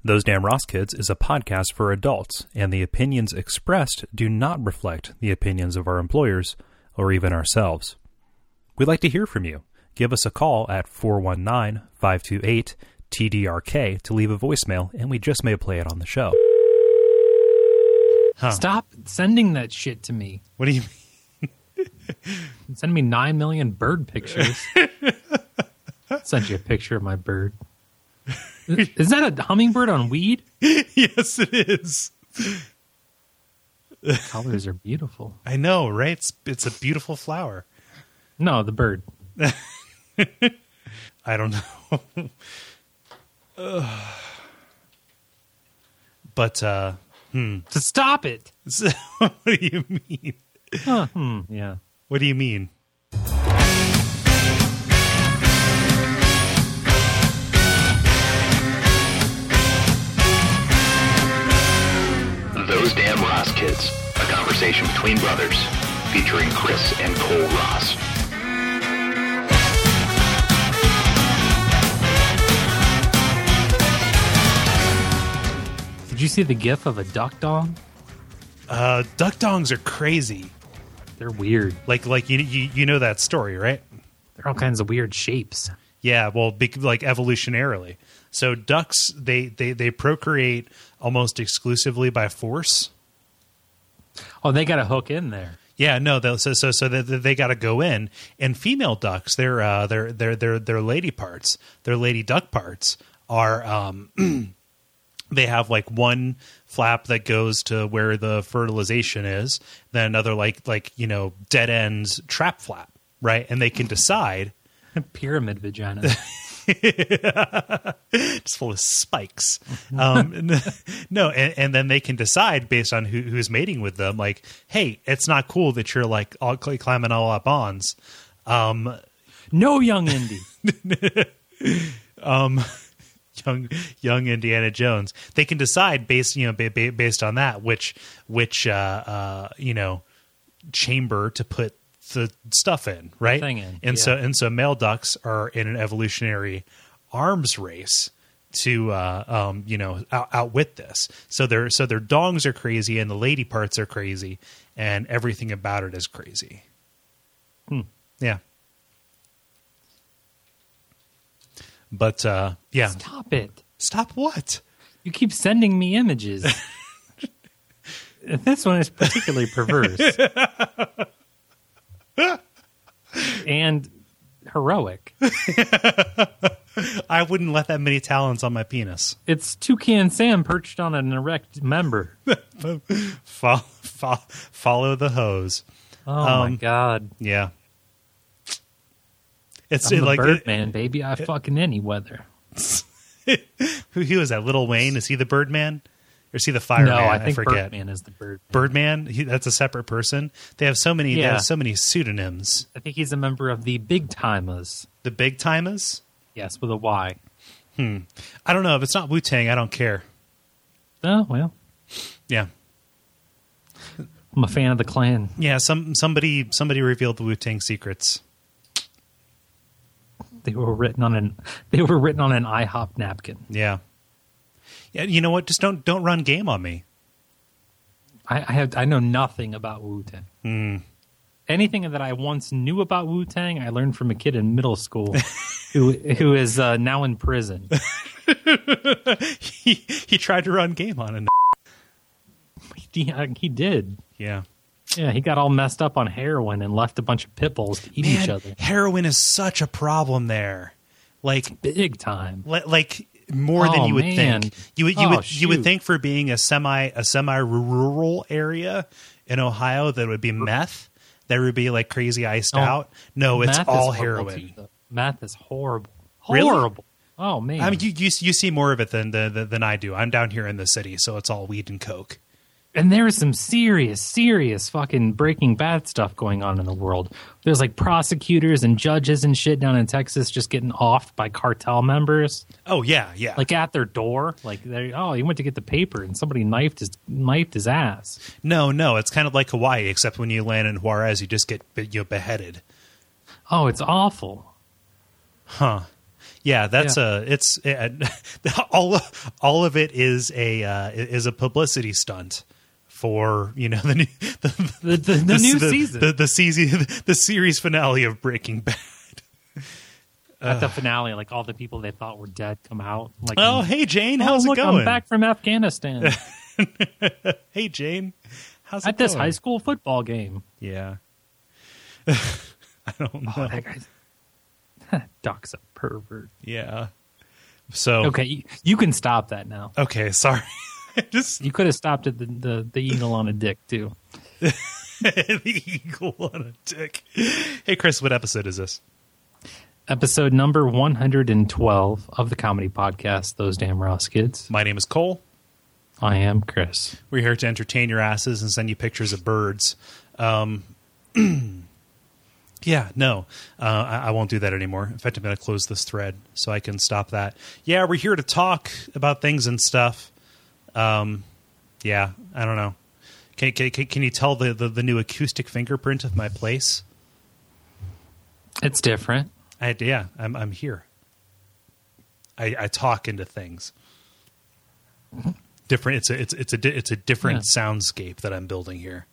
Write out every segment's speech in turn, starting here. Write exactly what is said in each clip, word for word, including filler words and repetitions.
Those Damn Ross Kids is a podcast for adults, and the opinions expressed do not reflect the opinions of our employers or even ourselves. We'd like to hear from you. Give us a call at four one nine, five two eight, T D R K to leave a voicemail, and we just may play it on the show. Huh. Stop sending that shit to me. What do you mean? Send me nine million bird pictures. Send you a picture of my bird. Is that a hummingbird on weed? Yes, it is. The colors are beautiful. I know, right? It's, it's a beautiful flower. No, the bird. I don't know. But, uh, hmm. To stop it. What do you mean? Uh, hmm, yeah. What do you mean? Those Damn Ross Kids, a conversation between brothers, featuring Chris and Cole Ross. Did you see the gif of a duck dong? Uh, duck dongs are crazy. They're weird. Like, like you, you, you know that story, right? They're all kinds of weird shapes. Yeah, well, be, like evolutionarily. So ducks, they, they, they procreate almost exclusively by force. Oh, they got to hook in there. Yeah, no, so so so they, they got to go in. And female ducks, their uh, their their their their lady parts, their lady duck parts are um, they have like one flap that goes to where the fertilization is, then another like like you know dead ends trap flap, right? And they can decide. Pyramid vagina. It's full of spikes. Um, no, and, and then they can decide based on who, who's mating with them, like, hey, it's not cool that you're like all, climbing all up ons. Um, no, young Indy. um, young young Indiana Jones. They can decide based you know ba- ba- based on that which which uh, uh, you know chamber to put the stuff in, right? Thing in, and yeah. so and so male ducks are in an evolutionary arms race to uh, um, you know out, outwit this. So their so their dongs are crazy and the lady parts are crazy and everything about it is crazy. Hmm. Yeah. But uh, yeah. Stop it. Stop what? You keep sending me images. This one is particularly perverse. And heroic. I wouldn't let that many talons on my penis. It's Toucan Sam perched on an erect member. follow, follow, follow the hose. Oh um, my god! Yeah, it's I'm it, the like Birdman, baby. I fucking any weather. Who he was that? Lil Wayne? Is he the Birdman? Or is he the Fireman? No, I think I forget. Birdman is the Birdman. Birdman? He, that's a separate person. They have so many. Yeah. They have so many pseudonyms. I think he's a member of the Big Timers. The Big Timers? Yes, with a Y. Hmm. I don't know. If it's not Wu-Tang, I don't care. Oh well. Yeah. I'm a fan of the Klan. Yeah. Some somebody somebody revealed the Wu-Tang secrets. They were written on an. They were written on an IHOP napkin. Yeah. Yeah. You know what? Just don't don't run game on me. I, I have. I know nothing about Wu-Tang. Hmm. Anything that I once knew about Wu-Tang, I learned from a kid in middle school who who is uh, now in prison. he he tried to run game on it. He, he did. Yeah. Yeah, he got all messed up on heroin and left a bunch of pit bulls to eat Man, each other. Heroin is such a problem there. Like big time. Like more oh, than you would man. think. You would you oh, would shoot. you would think for being a semi a semi rural area in Ohio that would be meth. That would be like crazy iced oh, out. No, it's all heroin. heroin. Meth is horrible. Really? Horrible. Oh man. I mean, you, you you see more of it than than than I do. I'm down here in the city, so it's all weed and coke. And there is some serious, serious fucking Breaking Bad stuff going on in the world. There's like prosecutors and judges and shit down in Texas just getting offed by cartel members. Oh yeah, yeah. Like at their door. Like they oh, he went to get the paper and somebody knifed his knifed his ass. No, no, it's kind of like Hawaii, except when you land in Juarez, you just get you know, beheaded. Oh, it's awful. Huh. Yeah, that's Yeah. a it's it, all all of it is a uh, is a publicity stunt for, you know, the new the, The, the, the new season. the, the season the series finale of Breaking Bad. At the finale, like all the people they thought were dead come out. Like, Oh, hey Jane, oh, how's look, it going? I'm back from Afghanistan Hey Jane, how's it at this going? high school football game. Yeah. I don't know. Oh, that guy's Doc's a pervert. Yeah. So Okay, you, you can stop that now. okay, sorry. Just You could have stopped at the, the, the eagle on a dick too. the eagle on a dick. Hey Chris, what episode is this? Episode number one hundred twelve of the comedy podcast, Those Damn Ross Kids. My name is Cole. I am Chris. We're here to entertain your asses and send you pictures of birds. Um, yeah, no, uh, I, I won't do that anymore. In fact, I'm going to close this thread so I can stop that. Yeah, we're here to talk about things and stuff. Um, yeah, I don't know. Can, can, can you tell the, the, the new acoustic fingerprint of my place? It's different. I, yeah, I'm I'm here. I, I talk into things. Different. It's a it's it's a di- it's a different Yeah. soundscape that I'm building here.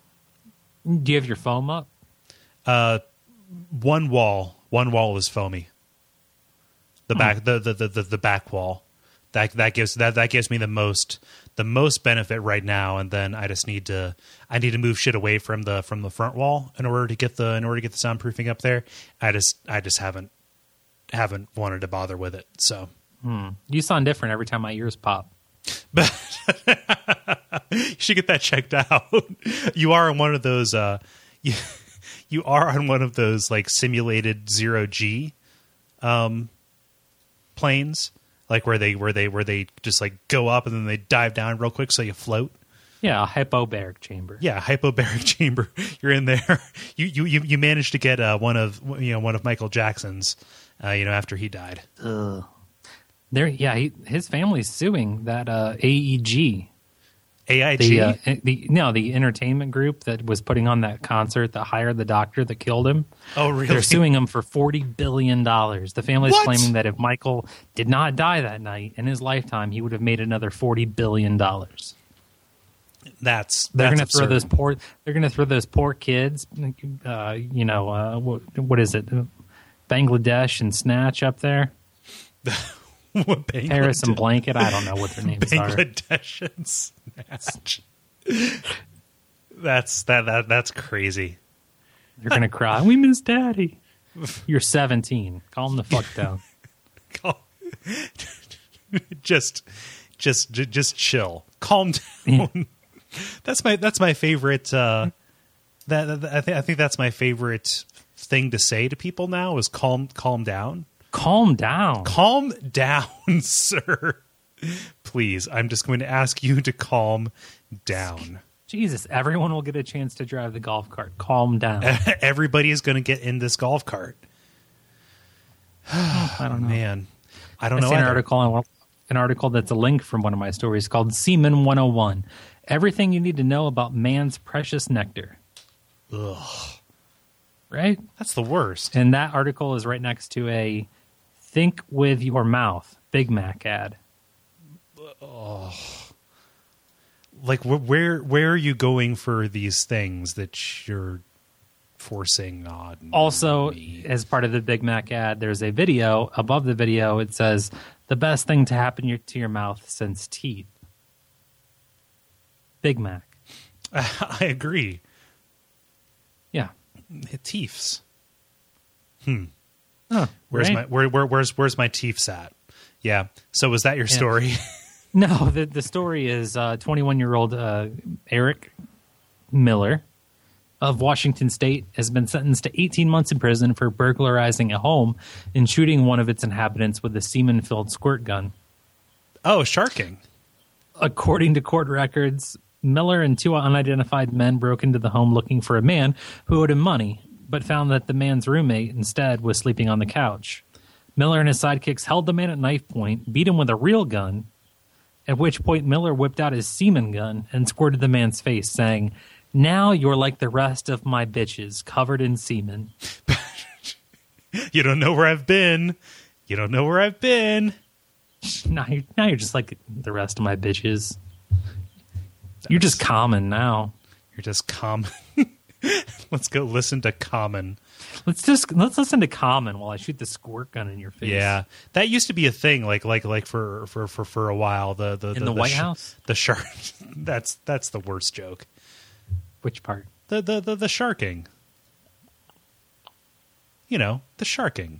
Do you have your foam up? Uh, one wall, one wall is foamy. The Hmm. back, the, the the the the back wall, that that gives that that gives me the most the most benefit right now. And then I just need to I need to move shit away from the from the front wall in order to get the in order to get the soundproofing up there. I just I just haven't haven't wanted to bother with it. So You sound different every time my ears pop. But you should get that checked out. You are on one of those. Uh, you, you are on one of those like simulated zero G um, planes, like where they where they where they just like go up and then they dive down real quick, so you float. Yeah, a hypobaric chamber. Yeah, hypobaric chamber. You're in there. You you you, you managed to get uh, one of you know one of Michael Jackson's. Uh, you know after he died. Ugh. There, yeah, he, his family's suing that uh, A E G, A I G. the, uh, the no, the entertainment group that was putting on that concert that hired the doctor that killed him. Oh, really? They're suing him for forty billion dollars. The family's What? claiming that if Michael did not die that night in his lifetime, he would have made another forty billion dollars. That's They're that's going to throw absurd. those poor. They're going to throw those poor kids. Uh, you know uh, what, what is it? Bangladesh and Snatch up there. What Bangladesh- Paris and Blanket. I don't know what their names are. Bangladesh and Snatch. That's that that that's crazy. They're going to cry. We miss Daddy. You're seventeen. Calm the fuck down. just just j- just chill. Calm down. That's my that's my favorite uh that, that I think I think that's my favorite thing to say to people now is calm calm down. Calm down. Calm down, sir. Please, I'm just going to ask you to calm down. Jesus, everyone will get a chance to drive the golf cart. Calm down. Everybody is going to get in this golf cart. I don't know. Man, I don't I know. see an either. article on an article that's a link from one of my stories called Semen one oh one. Everything you need to know about man's precious nectar. Ugh, Right? that's the worst. And that article is right next to a Think with Your Mouth Big Mac ad. Like, wh- where where are you going for these things that you're forcing on? Also, me? as part of the Big Mac ad, there's a video. Above the video, it says, the best thing to happen your, to your mouth since teeth. Big Mac. I agree. Yeah. Teefs. Huh, Where's right? my where, where where's where's my teefs at? Yeah. So was that your story? No, the the story is uh, twenty-one-year-old uh, Eric Miller of Washington State has been sentenced to eighteen months in prison for burglarizing a home and shooting one of its inhabitants with a semen-filled squirt gun. Oh, sharking. According to court records, Miller and two unidentified men broke into the home looking for a man who owed him money, but found that the man's roommate instead was sleeping on the couch. Miller and his sidekicks held the man at knife point, beat him with a real gun, at which point Miller whipped out his semen gun and squirted the man's face, saying, "Now you're like the rest of my bitches, covered in semen." You don't know where I've been. You don't know where I've been. Now you're, now you're just like the rest of my bitches. You're just common now. You're just common. Let's go listen to Common. Let's just let's listen to Common while I shoot the squirt gun in your face. Yeah, that used to be a thing. Like like like for for for, for a while. The the in the, the, the White sh- House. The shark. That's that's the worst joke. Which part? The the the, the sharking. You know, the sharking.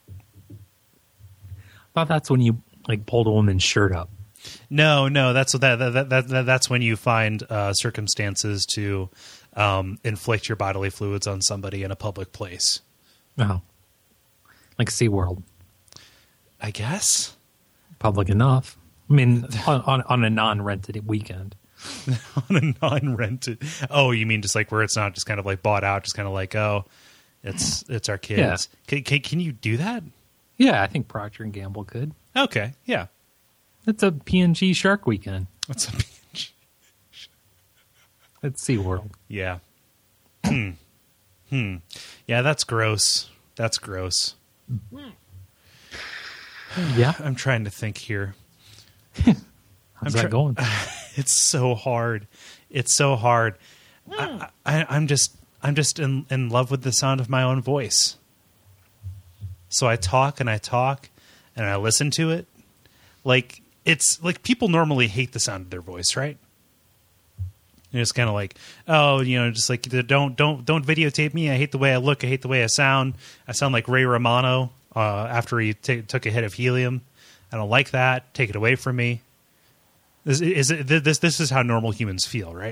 I thought that's when you like pulled a woman's shirt up. No, no, that's that that, that, that that's when you find uh, circumstances to um, inflict your bodily fluids on somebody in a public place. Oh, like SeaWorld. I guess. Public enough. I mean, on, on, on a non-rented weekend. On a non-rented. Oh, you mean just like where it's not just kind of like bought out, just kind of like, oh, it's it's our kids. Yeah. Can, can, can you do that? Yeah, I think Procter and Gamble could. Okay, yeah. It's a P and G Shark Weekend. What's a It's SeaWorld. Yeah. Hmm. Hmm. Yeah, that's gross. That's gross. Yeah. I'm trying to think here. How's I'm that try- going? It's so hard. It's so hard. I, I, I'm just I'm just in, in love with the sound of my own voice. So I talk and I talk and I listen to it. Like it's like people normally hate the sound of their voice, right? And it's kind of like, oh, you know, just like don't don't don't videotape me. I hate the way I look. I hate the way I sound. I sound like Ray Romano uh, after he t- took a hit of helium. I don't like that. Take it away from me. Is, is it, this this is how normal humans feel, right?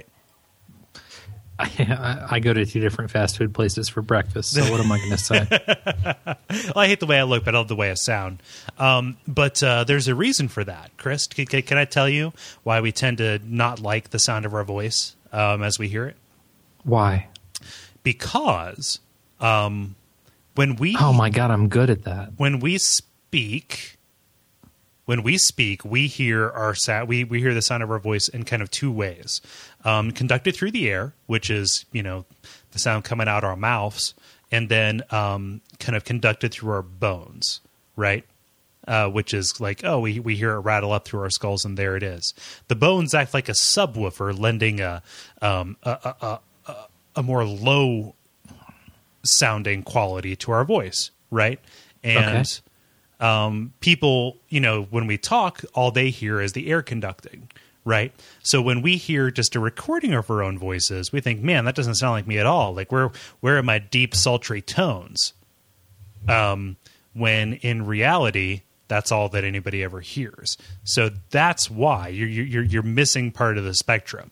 I, I go to two different fast food places for breakfast, so what am I going to say? Well, I hate the way I look, but I love the way I sound. Um, but uh, there's a reason for that, Chris. Can, can I tell you why we tend to not like the sound of our voice um, as we hear it? Why? Because um, when we Oh my God, I'm good at that. when we speak. When we speak, we hear our sa- we we hear the sound of our voice in kind of two ways: um, conducted through the air, which is you know the sound coming out our mouths, and then um, kind of conducted through our bones, right? Uh, which is like oh, we we hear it rattle up through our skulls, and there it is. The bones act like a subwoofer, lending a um, a, a, a, a, a more low sounding quality to our voice, right? And Okay. Um, people, you know, when we talk, all they hear is the air conducting, right? So when we hear just a recording of our own voices, we think, man, that doesn't sound like me at all. Like, where, where are my deep, sultry tones? Um, when in reality, that's all that anybody ever hears. So that's why you're, you're, you're missing part of the spectrum.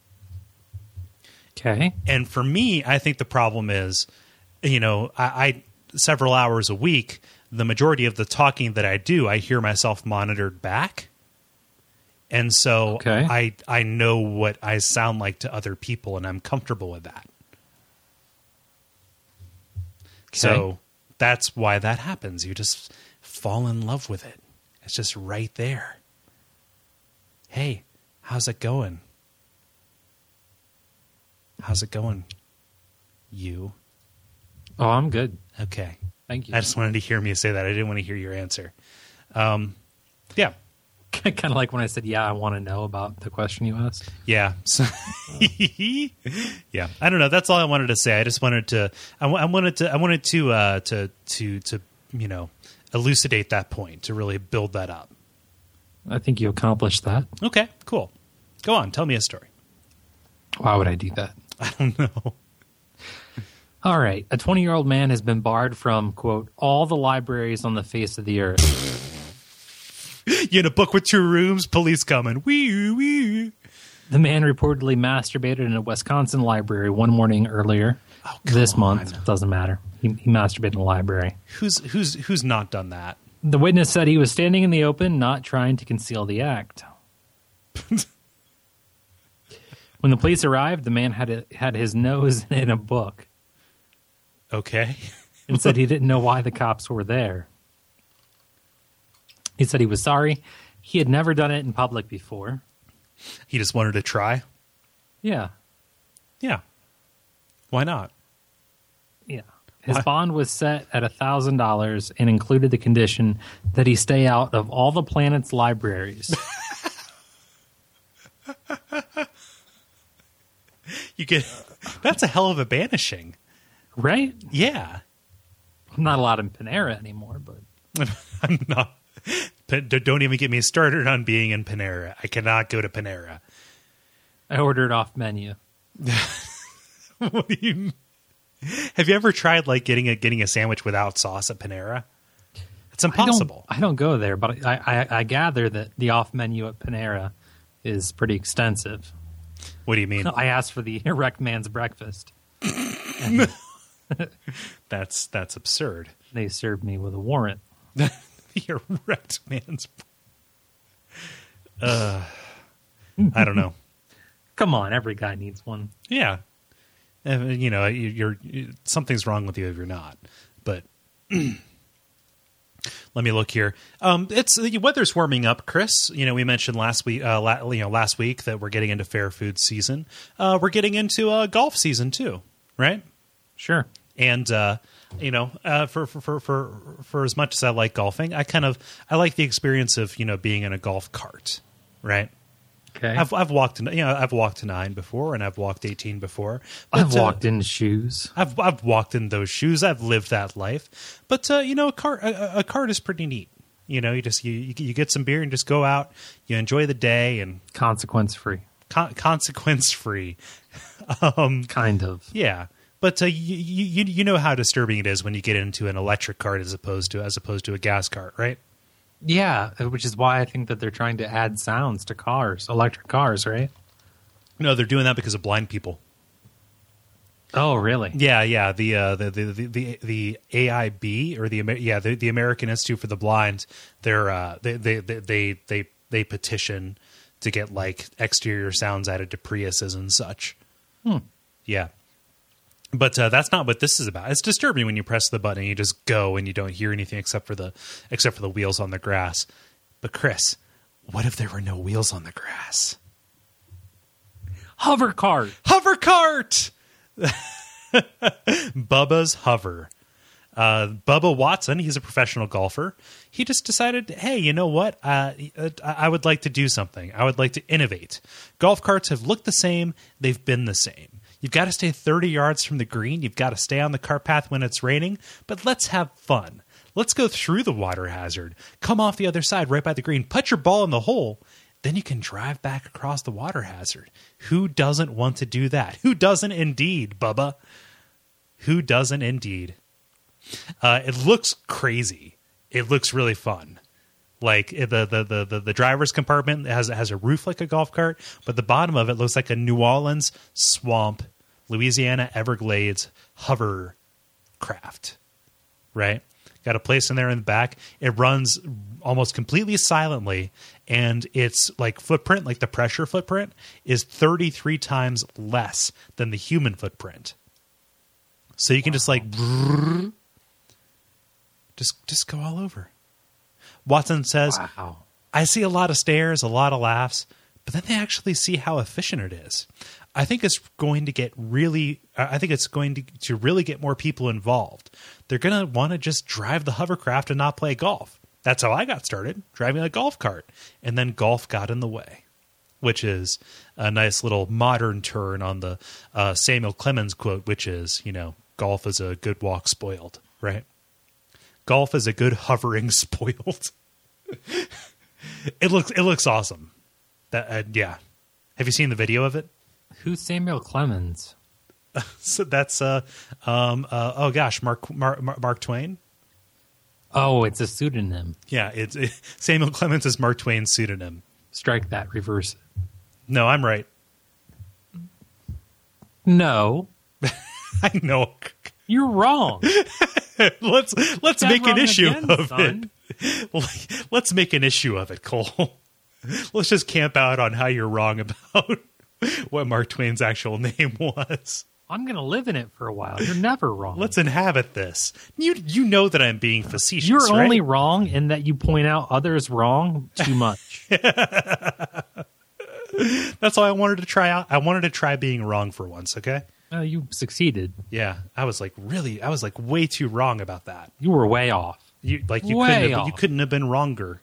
Okay. And for me, I think the problem is, you know, I, I several hours a week, the majority of the talking that I do, I hear myself monitored back. And so Okay. I I know what I sound like to other people, and I'm comfortable with that. So that's why that happens. You just fall in love with it. It's just right there. Hey, how's it going? How's it going? You? Oh, I'm good. Okay. Thank you. I just wanted to hear me say that. I didn't want to hear your answer. Um, yeah. kind of like when I said, yeah, I want to know about the question you asked. Yeah. So, yeah. I don't know. That's all I wanted to say. I just wanted to, I, I wanted to, I wanted to, uh, to, to, to, you know, elucidate that point, to really build that up. I think you accomplished that. Okay, cool. Go on. Tell me a story. Why would I do that? I don't know. All right. A twenty-year-old man has been barred from, quote, all the libraries on the face of the earth. You in a book with two rooms, police coming. Wee, wee. The man reportedly masturbated in a Wisconsin library one morning earlier Oh, this come month. on. Doesn't matter. He, he masturbated in a library. Who's, who's, who's not done that? The witness said he was standing in the open, not trying to conceal the act. When the police arrived, the man had a, had his nose in a book Okay. and said he didn't know why the cops were there. He said he was sorry. He had never done it in public before. He just wanted to try. Yeah. Yeah. Why not? Yeah. His bond was set at one thousand dollars and included the condition that he stay out of all the planet's libraries. You get that's a hell of a banishing. Right? Yeah. Not a lot in Panera anymore, but I'm not. Don't even get me started on being in Panera. I cannot go to Panera. I ordered off menu. What do you? Have you ever tried like getting a getting a sandwich without sauce at Panera? It's impossible. I don't, I don't go there, but I, I, I gather that the off menu at Panera is pretty extensive. What do you mean? I asked for the erect man's breakfast. That's that's absurd. They served me with a warrant. The erect man's. Uh, I don't know. Come on, every guy needs one. Yeah, uh, you know, you're, you're something's wrong with you if you're not. But let me look here. Um, it's the weather's warming up, Chris. You know, we mentioned last week, uh, la- you know, last week that we're getting into fair food season. Uh, we're getting into uh, golf season too, right? Sure. And uh, you know, uh, for, for for for for as much as I like golfing, I kind of I like the experience of you know being in a golf cart, right? Okay. I've I've walked you know I've walked to nine before and I've walked eighteen before. But, I've walked uh, in shoes. I've I've walked in those shoes. I've lived that life. But uh, you know, a cart a, a cart is pretty neat. You know, you just you you get some beer and just go out. You enjoy the day and Consequence free. con- consequence free. um, Kind of. yeah. But uh, you, you you know how disturbing it is when you get into an electric cart as opposed to as opposed to a gas cart, right? Yeah, which is why I think that they're trying to add sounds to cars, electric cars, right? No, they're doing that because of blind people. Oh, really? Yeah, yeah. The uh, the, the the the the A I B or the Amer- yeah the, the American Institute for the Blind. They're uh, they, they they they they they petition to get like exterior sounds added to Priuses and such. Hmm. Yeah. But uh, that's not what this is about. It's disturbing when you press the button and you just go and you don't hear anything except for the except for the wheels on the grass. But Chris, what if there were no wheels on the grass? Hover cart. Hover cart. Bubba's Hover. Uh, Bubba Watson, he's a professional golfer. He just decided, hey, you know what? Uh, I would like to do something. I would like to innovate. Golf carts have looked the same. They've been the same. You've got to stay thirty yards from the green. You've got to stay on the cart path when it's raining. But let's have fun. Let's go through the water hazard. Come off the other side right by the green. Put your ball in the hole. Then you can drive back across the water hazard. Who doesn't want to do that? Who doesn't indeed, Bubba? Who doesn't indeed? Uh, it looks crazy. It looks really fun. Like the the, the, the the driver's compartment has has a roof like a golf cart, but the bottom of it looks like a New Orleans swamp, Louisiana Everglades hovercraft. Right? Got a place in there in the back. It runs almost completely silently, and its like footprint, like the pressure footprint, is thirty-three times less than the human footprint. So you can wow. just like brrr, just just go all over. Watson says, wow. I see a lot of stares, a lot of laughs, but then they actually see how efficient it is. I think it's going to get really, I think it's going to, to really get more people involved. They're going to want to just drive the hovercraft and not play golf. That's how I got started, driving a golf cart. And then golf got in the way, which is a nice little modern turn on the uh, Samuel Clemens quote, which is, you know, golf is a good walk spoiled, right? Golf is a good hovering spoiled. It looks it looks awesome. That uh, yeah. Have you seen the video of it? Who's Samuel Clemens? So that's uh um uh, oh gosh, Mark Mark Mark Twain. Oh, it's a pseudonym. Yeah, it's it, Samuel Clemens is Mark Twain's pseudonym. Strike that. Reverse it. No, I'm right. No, I know. You're wrong. let's let's That's make an issue again, of son. it. Let's make an issue of it, Cole. Let's just camp out on how you're wrong about what Mark Twain's actual name was. I'm going to live in it for a while. You're never wrong. Let's inhabit this. You you know that I'm being facetious, You're right? only wrong in that you point out others wrong too much. That's all I wanted to try out. I wanted to try being wrong for once. Okay. Uh, you succeeded. Yeah, I was like really. I was like way too wrong about that. You were way off. You like you Way couldn't have, off. you couldn't have been wronger.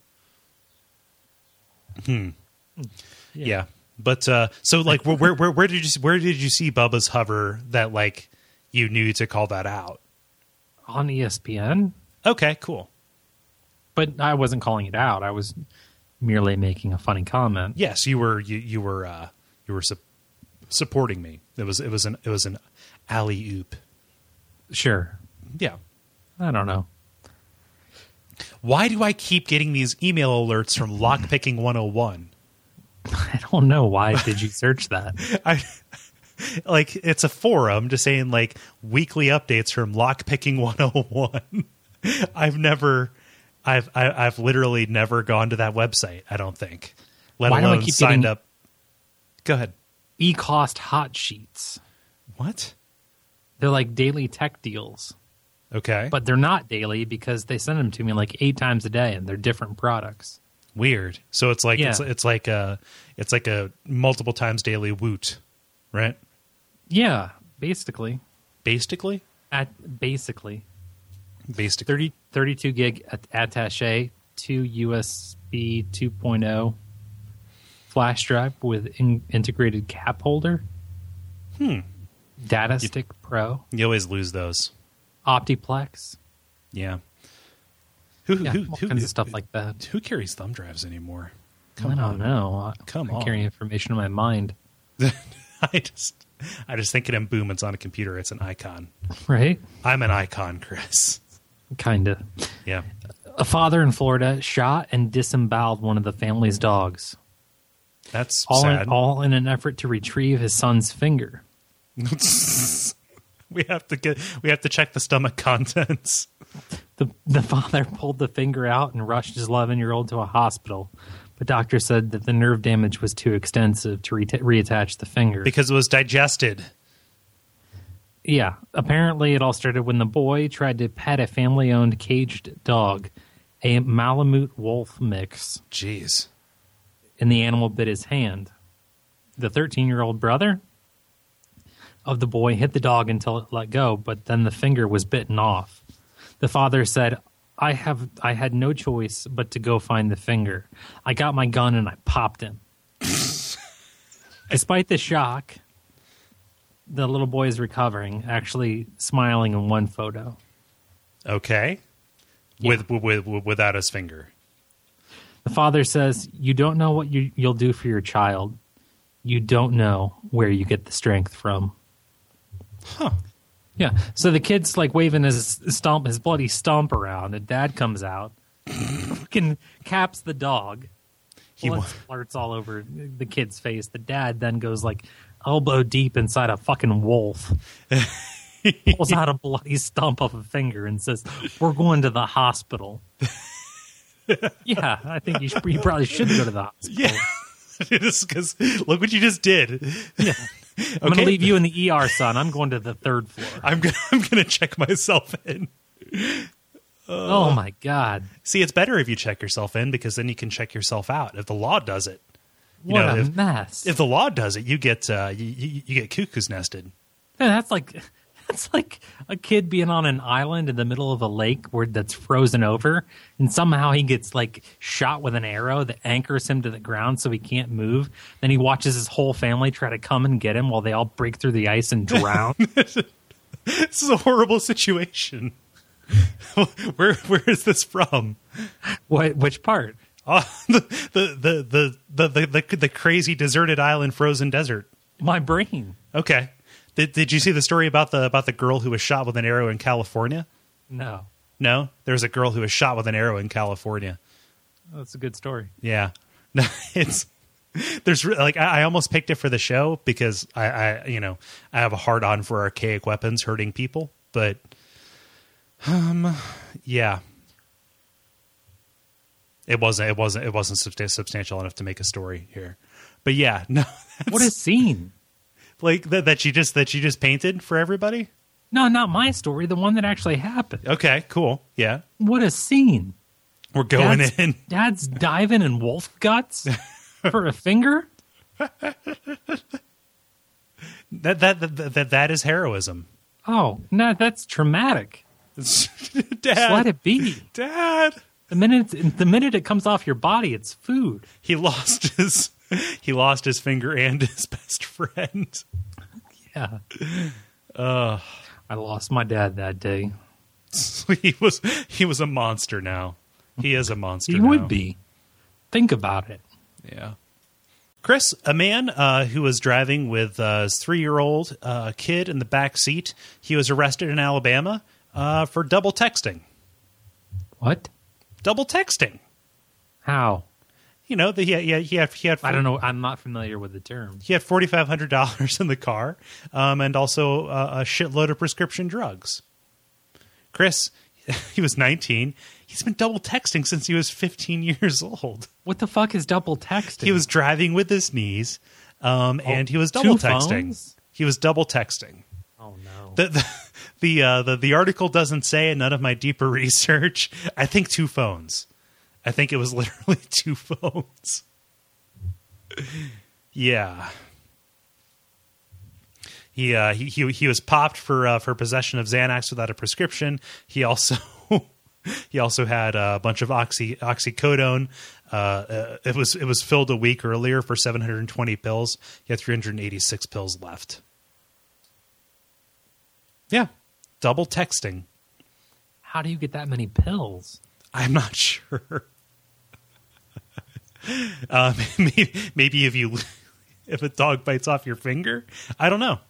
Hmm. Yeah. yeah. But uh, so like where, where where where did you where did you see Bubba's hover that like you knew to call that out? On E S P N. Okay, cool. But I wasn't calling it out. I was merely making a funny comment. Yes, you were you you were uh, you were su- supporting me. It was it was an it was an alley oop. Sure. Yeah. I don't know. Why do I keep getting these email alerts from Lockpicking one oh one? I don't know. Why did you search that? I like it's a forum just saying like weekly updates from Lockpicking one oh one. I've never I've I, I've literally never gone to that website, I don't think. Let Why do I alone keep signed getting- up. Go ahead. E-cost hot sheets. What? They're like daily tech deals, Okay. but they're not daily because they send them to me like eight times a day, and they're different products. Weird. So it's like Yeah. it's it's like a it's like a multiple times daily woot, right? Yeah, basically. Basically, At basically basically. thirty, thirty-two gig at- attaché, two U S B two point oh flash drive with in- integrated cap holder. Hmm. Data Stick Pro, You always lose those. Optiplex. Yeah. Who Yeah, who all who, kinds of stuff like that. who carries thumb drives anymore? I Come don't on. know. Come I on. carry information in my mind, I just I just think it in boom. It's on a computer. It's an icon. right? I'm an icon, Chris. Kind of. Yeah. A father in Florida shot and disemboweled one of the family's dogs, That's all sad. in, all in an effort to retrieve his son's finger. we have to get we have to check the stomach contents. The the father pulled the finger out and rushed his eleven-year-old to a hospital, but doctors said that the nerve damage was too extensive to re- reattach the finger. Because it was digested. Yeah, apparently it all started when the boy tried to pet a family-owned caged dog, a Malamute wolf mix, Jeez. and the animal bit his hand. The thirteen-year-old brother of the boy hit the dog until it let go, but then the finger was bitten off. The father said, I have I had no choice but to go find the finger. I got my gun and I popped him. Despite the shock, the little boy is recovering, actually smiling in one photo. Okay. Yeah. With, with with without his finger. The father says, you don't know what you, you'll do for your child. You don't know where you get the strength from. Huh. Yeah. So the kid's like waving his stomp, his bloody stomp around, and dad comes out, fucking caps the dog. He Blood wa- splurts all over the kid's face. The dad then goes like elbow deep inside a fucking wolf. Pulls out a bloody stump of a finger and says, we're going to the hospital. Yeah, I think you, should, you probably should go to the hospital. Yeah. Because look what you just did. Yeah. I'm going to leave you in the E R, son. I'm going to the third floor. I'm gonna, I'm gonna check myself in. Oh, my God. See, it's better if you check yourself in because then you can check yourself out. If the law does it, you What know, a if, mess. if the law does it, you get uh, you, you, you get cuckoo's nested. Man, that's like that's like a kid being on an island in the middle of a lake where that's frozen over, and somehow he gets like shot with an arrow that anchors him to the ground so he can't move. Then he watches his whole family try to come and get him while they all break through the ice and drown. This is a horrible situation. where where is this from? What? Which part? Oh, the, the, the, the, the, the, the, the crazy deserted island, frozen desert. My brain. Okay. Did, did you see the story about the about the girl who was shot with an arrow in California? No, No, there was a girl who was shot with an arrow in California. that's a good story. Yeah, no, it's there's re- like I, I almost picked it for the show because I, I you know I have a hard on for archaic weapons hurting people, but um yeah, it wasn't it wasn't it wasn't substan- substantial enough to make a story here. But yeah, no, What a scene! like that that you just that you just painted for everybody. No, not my story. The one that actually happened. Okay, cool. Yeah, What a scene! we're going Dad's, in. Dad's diving in wolf guts for a finger. that, that that that that is heroism. Oh, no, that's traumatic. Dad, Just let it be. Dad. The minute the minute it comes off your body, it's food. He lost his he lost his finger and his best friend. Yeah. Uh, I lost my dad that day. he was he was a monster now. He is a monster He now. would be. Think about it. Yeah. Chris, a man uh, who was driving with uh, his three-year-old uh, kid in the back seat, he was arrested in Alabama uh, for double texting. What? Double texting. How? You know, the, he, he, he had he had I don't know. I'm not familiar with the term. he had forty-five hundred dollars in the car, um, and also uh, a shitload of prescription drugs. Chris, he was nineteen. He's been double texting since he was fifteen years old. What the fuck is double texting? He was driving with his knees, um, Oh, and he was two double texting. phones? He was double texting. Oh no. The the the, uh, the the article doesn't say, and none of my deeper research. I think two phones. I think it was literally two phones. Yeah. He uh, he he he was popped for uh, for possession of Xanax without a prescription. He also he also had a bunch of oxy oxycodone. Uh, uh, it was it was filled a week earlier for seven hundred twenty pills. He had three hundred eighty-six pills left. Yeah, double texting. How do you get that many pills? I'm not sure. uh, maybe, maybe if you if a dog bites off your finger, I don't know.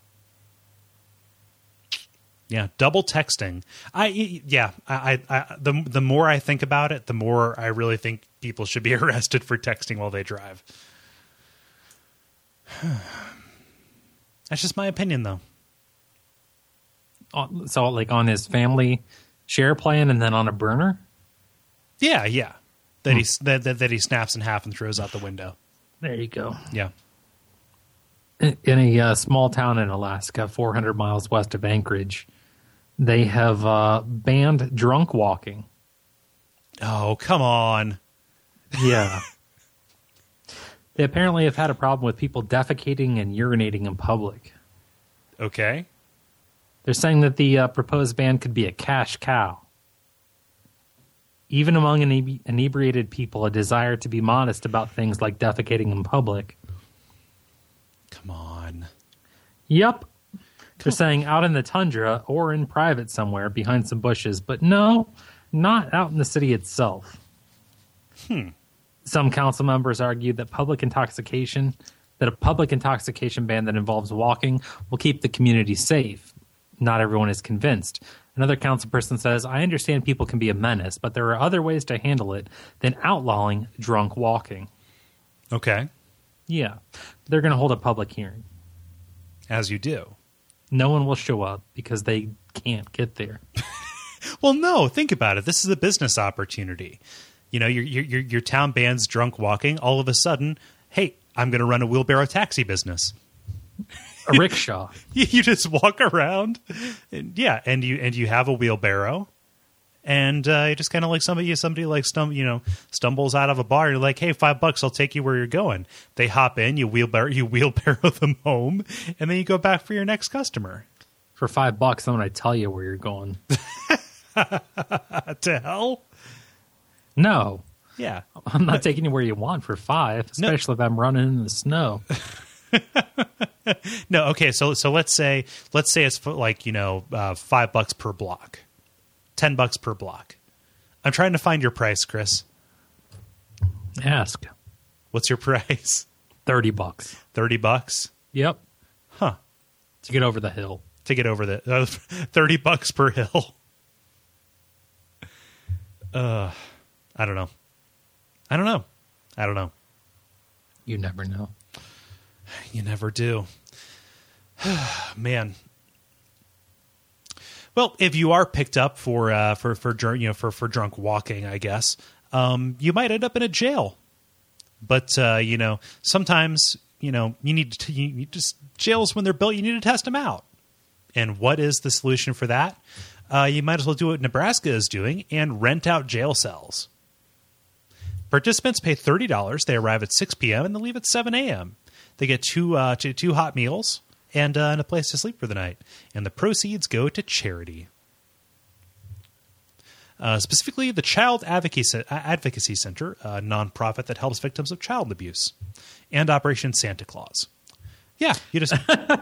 Yeah, double texting. I yeah. I, I the the more I think about it, the more I really think people should be arrested for texting while they drive. That's just my opinion, though. So, like on his family share plan, and then on a burner. Yeah, yeah. That he that, that that he snaps in half and throws out the window. There you go. Yeah. In, in a uh, small town in Alaska, four hundred miles west of Anchorage, they have uh, banned drunk walking. Oh, come on. Yeah. They apparently have had a problem with people defecating and urinating in public. Okay. They're saying that the uh, proposed ban could be a cash cow. Even among ine- inebriated people, a desire to be modest about things like defecating in public. Come on. Yep. They're saying out in the tundra or in private somewhere behind some bushes, but no, not out in the city itself. Hmm. Some council members argued that public intoxication, that a public intoxication ban that involves walking will keep the community safe. Not everyone is convinced. Another council person says, I understand people can be a menace, but there are other ways to handle it than outlawing drunk walking. Okay. Yeah. They're going to hold a public hearing. As you do. No one will show up because they can't get there. Well, no, think about it. This is a business opportunity. You know, your your your town bans drunk walking. All of a sudden, hey, I'm going to run a wheelbarrow taxi business. A rickshaw. You just walk around, and, yeah, and you and you have a wheelbarrow, and uh, you just kind of like somebody somebody like stum you know stumbles out of a bar. You're like, hey, five bucks, I'll take you where you're going. They hop in, you wheelbarrow you wheelbarrow them home, and then you go back for your next customer. For five bucks, I'm going to tell you where you're going. To hell? No. Yeah. I'm not taking you where you want for five, especially no. if I'm running in the snow. No, okay, so so let's say let's say it's like, you know, uh, five bucks per block, ten bucks per block. I'm trying to find your price, Chris. Ask. What's your price? Thirty bucks. Thirty bucks. Yep. Huh. To get over the hill. To get over the uh, thirty bucks per hill. Uh, I don't know. I don't know. I don't know. You never know. You never do. Man. Well, if you are picked up for uh, for for you know for, for drunk walking, I guess um, you might end up in a jail. But uh, you know, sometimes you know you need to you, you just jails when they're built. You need to test them out. And what is the solution for that? Uh, you might as well do what Nebraska is doing and rent out jail cells. Participants pay thirty dollars. They arrive at six p.m. and they leave at seven a.m. They get two uh, two, two hot meals and, uh, and a place to sleep for the night. And the proceeds go to charity. Uh, specifically, the Child Advocacy, Advocacy Center, a nonprofit that helps victims of child abuse, and Operation Santa Claus. Yeah, you just...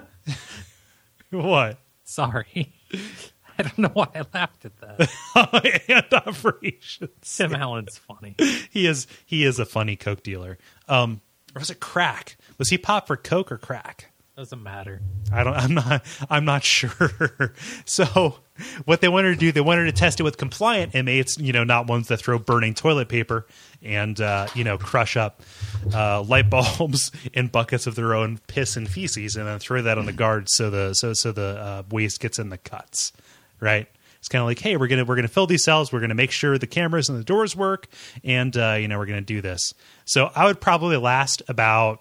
What? Sorry. I don't know why I laughed at that. And Operation Tim Allen's funny. He is he is a funny Coke dealer. Um, or was it crack? Was he pop for Coke or crack? Doesn't matter. I don't. I'm not. I'm not sure. So, what they wanted to do, they wanted to test it with compliant inmates. You know, not ones that throw burning toilet paper and uh, you know crush up uh, light bulbs in buckets of their own piss and feces, and then throw that on the guards so the so so the uh, waste gets in the cuts. Right. It's kind of like, hey, we're gonna we're gonna fill these cells. We're gonna make sure the cameras and the doors work, and uh, you know we're gonna do this. So I would probably last about.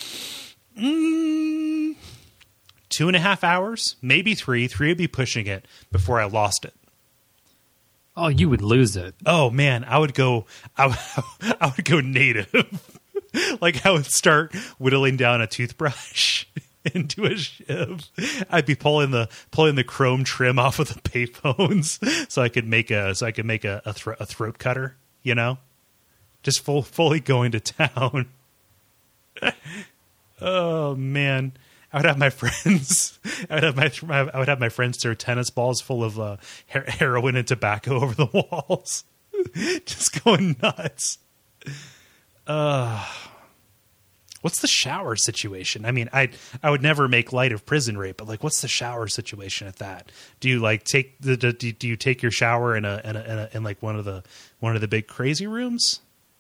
Mm, two and a half hours, maybe three. Three would be pushing it before I lost it. Oh, you would lose it. Oh man, I would go. I would, I would go native. Like I would start whittling down a toothbrush into a shiv. I'd be pulling the pulling the chrome trim off of the payphones so I could make a so I could make a a, thro- a throat cutter. You know, just full fully going to town. Oh man, I would have my friends. I would have my. I would have my friends throw tennis balls full of uh, her- heroin and tobacco over the walls, just going nuts. Uh, what's the shower situation? I mean, I I would never make light of prison rape, but like, what's the shower situation at that? Do you like take the? Do, do you take your shower in a in a, in, a, in like one of the one of the big crazy rooms?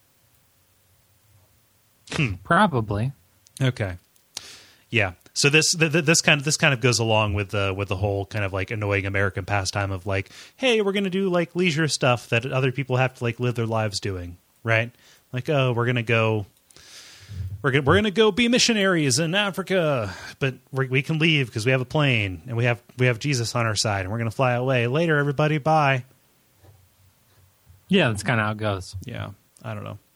Hmm. Probably. Okay. Yeah. So this th- th- this kind of this kind of goes along with the with the whole kind of like annoying American pastime of like, hey, we're going to do like leisure stuff that other people have to like live their lives doing, right? Like, oh, we're going to go we're going we're going to go be missionaries in Africa, but we're, we can leave because we have a plane and we have we have Jesus on our side and we're going to fly away. Later, everybody, bye. Yeah, that's kind of how it goes. Yeah. I don't know.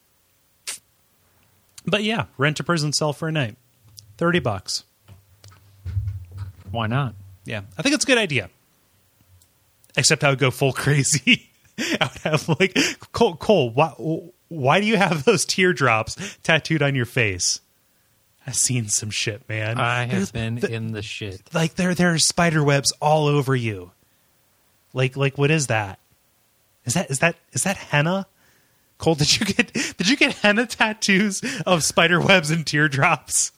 But yeah, rent a prison cell for a night. thirty bucks. Why not? Yeah, I think it's a good idea. Except I would go full crazy. I would have like, Cole, Cole why, why do you have those teardrops tattooed on your face? I've seen some shit, man. I have There's, been the, in the shit. Like there, there are spider webs all over you. Like, like what is that? Is that is that is that henna? Cole, did you get did you get henna tattoos of spider webs and teardrops?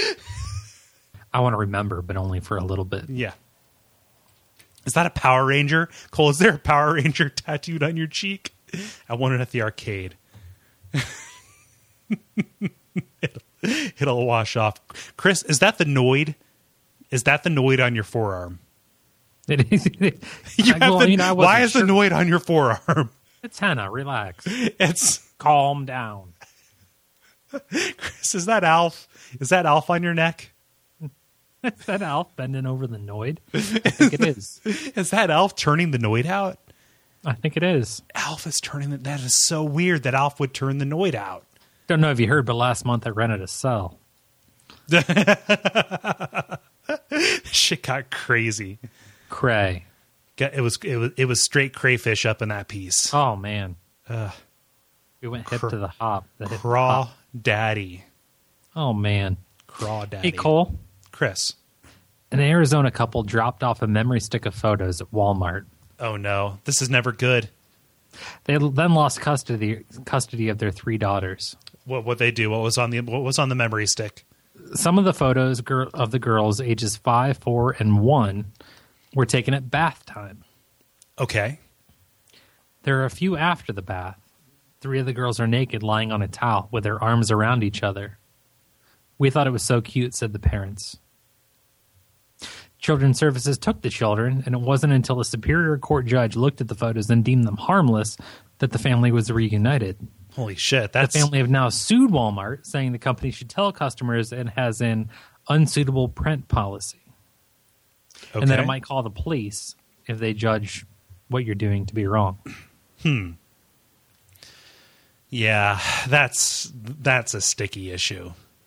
I want to remember, but only for a little bit. Yeah. Is that a Power Ranger? Cole, is there a Power Ranger tattooed on your cheek? I want it at the arcade. it'll, it'll wash off. Chris, is that the Noid? Is that the Noid on your forearm? It is. You I, have well, the, you know, I why is sure. the Noid on your forearm? It's henna. Relax. It's Calm down. Chris, is that Alf? Is that Alf on your neck? Is that Alf bending over the Noid? I think it is. Is that Alf turning the Noid out? I think it is. Alf is turning the... That is so weird that Alf would turn the Noid out. Don't know if you heard, but last month I rented a cell. Shit got crazy. Cray. It was it was it was straight crayfish up in that piece. Oh man. Uh, We went hip cr- to the hop. The hip Craw hop. daddy. Oh man. Craw daddy. Hey Cole. Chris. An Arizona couple dropped off a memory stick of photos at Walmart. Oh no, this is never good. They then lost custody custody of their three daughters. What what they do? What was on the what was on the memory stick? Some of the photos gir- of the girls ages five, four, and one were taken at bath time. Okay. There are a few after the bath. Three of the girls are naked, lying on a towel with their arms around each other. We thought it was so cute, said the parents. Children's Services took the children, and it wasn't until a Superior Court judge looked at the photos and deemed them harmless that the family was reunited. Holy shit! That's The family have now sued Walmart, saying the company should tell customers it has an unsuitable print policy. okay. And that it might call the police if they judge what you're doing to be wrong. Hmm. Yeah, that's that's a sticky issue.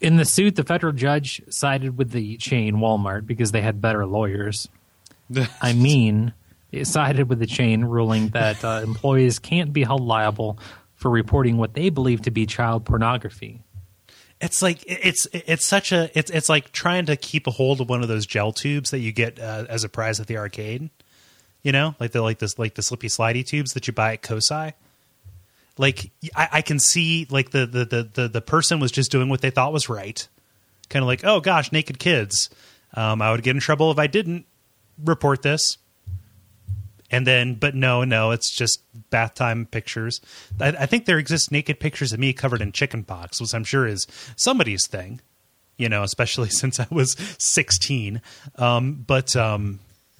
In the suit, the federal judge sided with the chain Walmart because they had better lawyers. I mean, it sided with the chain, ruling that uh, employees can't be held liable for reporting what they believe to be child pornography. It's like it's it's such a it's it's like trying to keep a hold of one of those gel tubes that you get uh, as a prize at the arcade. You know, like the like this like the slippy slidey tubes that you buy at Kosai. Like I, I can see like the, the the the the person was just doing what they thought was right. Kind of like, oh gosh, naked kids. Um, I would get in trouble if I didn't report this. And then, but no, no, it's just bath time pictures. I, I think there exist naked pictures of me covered in chicken pox, which I'm sure is somebody's thing, you know, especially since I was sixteen. Um, but um,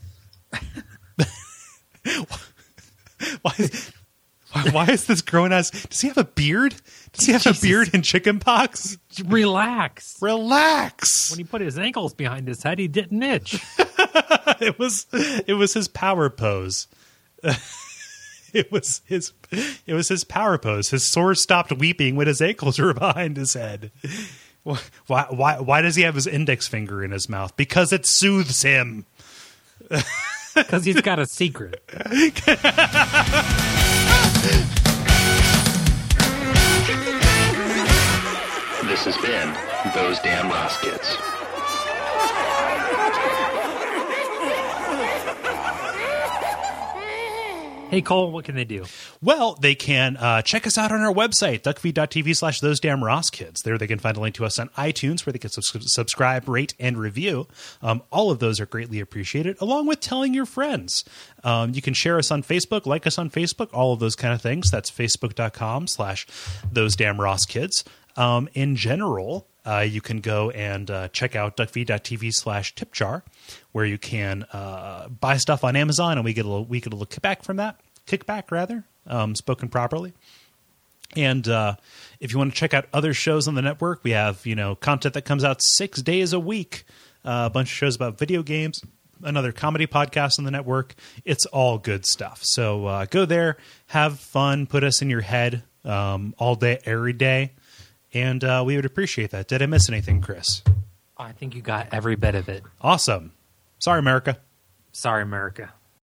why, why, why is this grown ass? Does he have a beard? Does he have Jesus. a beard and chicken pox? Relax. Relax. When he put his ankles behind his head, he didn't itch. It was it was his power pose. It was his it was his power pose. His sores stopped weeping when his ankles were behind his head. Why why why does he have his index finger in his mouth? Because it soothes him. Because he's got a secret. This has been Those Damn Ross Kids. Hey, Cole, what can they do? Well, they can uh, check us out on our website, duckfeed.tv slash those damn Ross kids. There they can find a link to us on iTunes where they can sub- subscribe, rate, and review. Um, all of those are greatly appreciated, along with telling your friends. Um, you can share us on Facebook, like us on Facebook, all of those kind of things. That's facebook.com slash those damn Ross kids. Um, in general, uh, you can go and uh, check out duckfeed.tv slash tipjar, where you can uh, buy stuff on Amazon, and we get a little, we get a little kickback from that. Kickback, rather, um, spoken properly. And uh, if you want to check out other shows on the network, we have you know content that comes out six days a week. Uh, a bunch of shows about video games, another comedy podcast on the network. It's all good stuff. So uh, go there, have fun, put us in your head um, all day, every day. And uh, we would appreciate that. Did I miss anything, Chris? I think you got every bit of it. Awesome. Sorry, America. Sorry, America.